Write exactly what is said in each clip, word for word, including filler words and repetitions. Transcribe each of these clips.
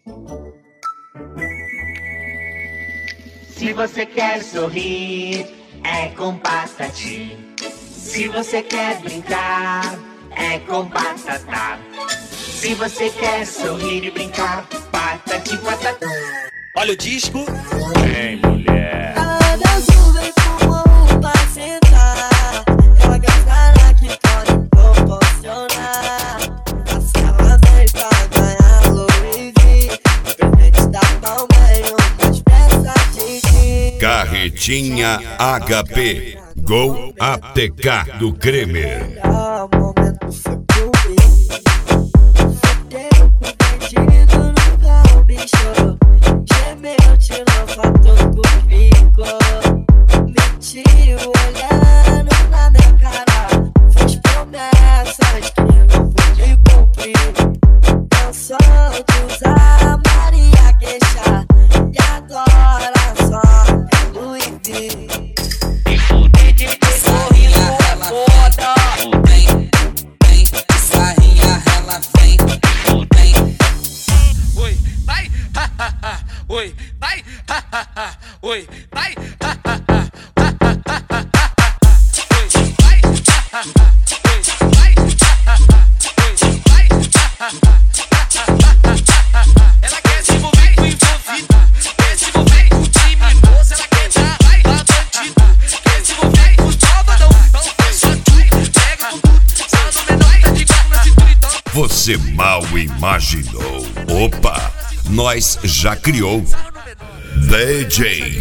Se você quer sorrir, é com Patati. Se você quer brincar, é com Patatá. Se você quer sorrir e brincar, Patati, Patatá. Olha o disco. Vem, mulher. Ela dançou, vem com o morro pra sentar. Ela quer cara que pode proporcionar. Mas ela vem pra ganhar Louis V. Presente da Palmeira, umas peças de jeans. Carretinha H P Gol A T K do Kremer. O momento foi pro mim. Fodeu com o bandido no carro, bicho. Gemeu, tirou foto comigo. Mentiu olhando na minha cara. Fez promessas que não pude cumprir. Cansou de usar Maria Queixa. E agora só é Louis V. E fuder de Sorrindo é foda. Vem, vem, sarrinha, ela vem. Vem. Oi, vai, ha, ha, ha. Oi, vai, ha, ha, ha. Oi, vai, ha, ha, ha. Ha, ha, ha, ha, ha. Oi, vai, ha, ha, ha. Oi, vai, ha, ha, ha. Oi, vai, ha, ha, ha. Ela quer se envolver com envolvido, quer se envolver com criminoso, ela quer dar vai pra bandido, quer se envolver com salvadão, então só tu pega com tudo, só no menor tá de gato na cintura, então. Você mal imaginou. Opa, nós já criou. D J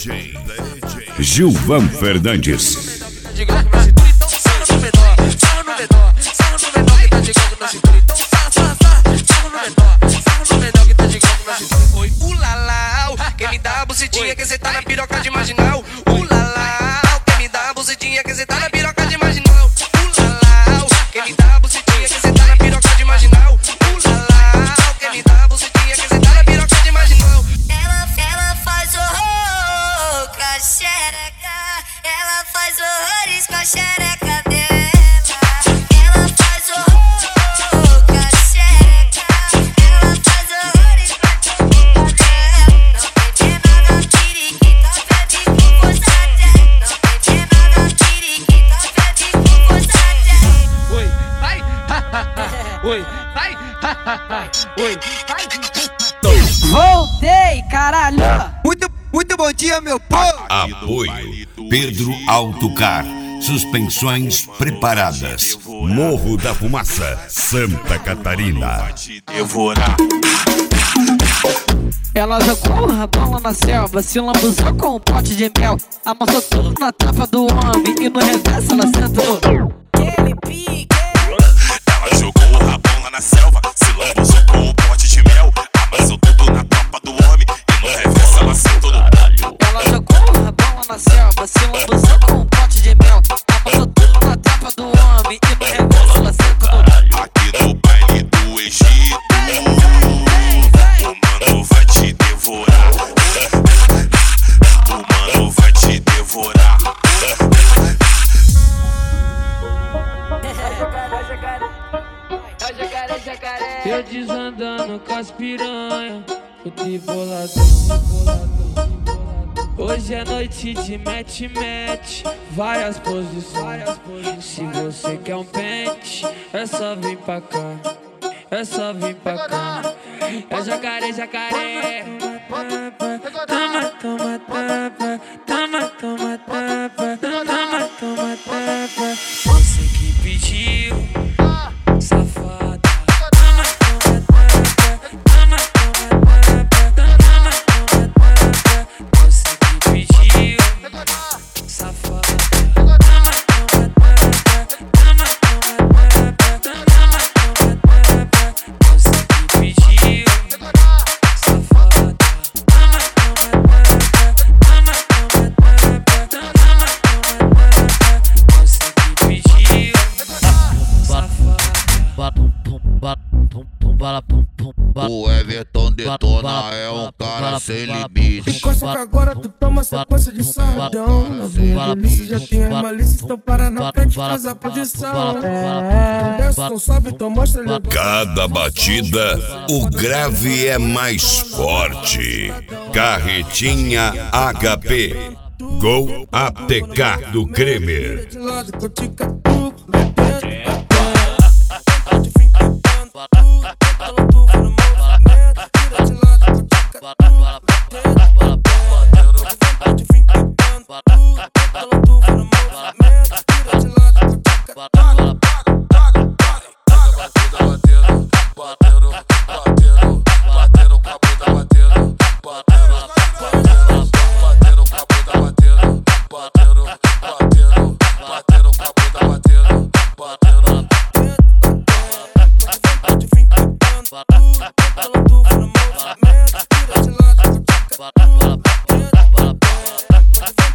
Gilvan Fernandes. De gato na cintura, então só no menor, só no menor, só no menor que tá de gato na cintura, então só, só, só, só no menor, só no menor que tá de gato na cintura. Oi, ulalau, quem me dá a bucetinha que cê tá na piroca de marginal. Ulalau, quem me dá a bucetinha que cê tá na piroca de marginal. Ulalau, quem me dá a bucetinha que cê tá na piroca de marginal. Ulalau, quem me dá a bucetinha que cê tá na piroca de marginal. Ela, ela faz horror com a xereca. Ela faz horrores com a xereca dela. Ela faz horror com a xereca. Ela faz horrores com a xereca dela. Não tem pena na periquita, bebe com força dela. Não tem pena na periquita, bebe com força dela. Oi, vai, ha, ha, ha. Oi, vai, ha, ha, ha. Oi, vai. Voltei, caralho! Muito, muito bom dia, meu povo! Apoio Pedro Autocar. Suspensões preparadas. Morro da Fumaça, Santa Catarina. Ela jogou a bola na selva, se lambuzou com um pote de mel. Amassou tudo na tapa do homem e no reverso ela sentou. Ele pique. Ela jogou a bola na selva, se lambuzou com um pote de mel. Amassou tudo na tapa do homem e no reverso ela sentou no palho. Ela jogou a bola na selva, se lambuzou com um pote de mel. Amassou tudo na tapa do homem e no reverso ela sentou no palho. Aqui no baile do Egito, o mano vai te devorar. O mano vai te devorar. Eu desandando com as piranha, fui boladão, boladão. Hoje é noite de match-match, várias posições. Se você quer um pente, é só vir pra cá, é só vir pra cá. É jacaré, jacaré. Toma, toma, tapa, toma, toma, tapa, toma, toma, tapa. Você que pediu, safada. O Everton detona, é um cara sem limite. Encosta que agora tu toma sequência de sardão. Na bunda delícia já tem a malícia, então para na frente faz a posição. Desce, não sobe, então mostra ele. Cada batida, o grave é mais forte. Carretinha H P. Gol A T K do Kremer.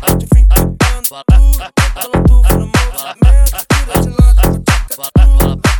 Bala, bala, bala, bala, bala, bala, bala, bala, bala, bala,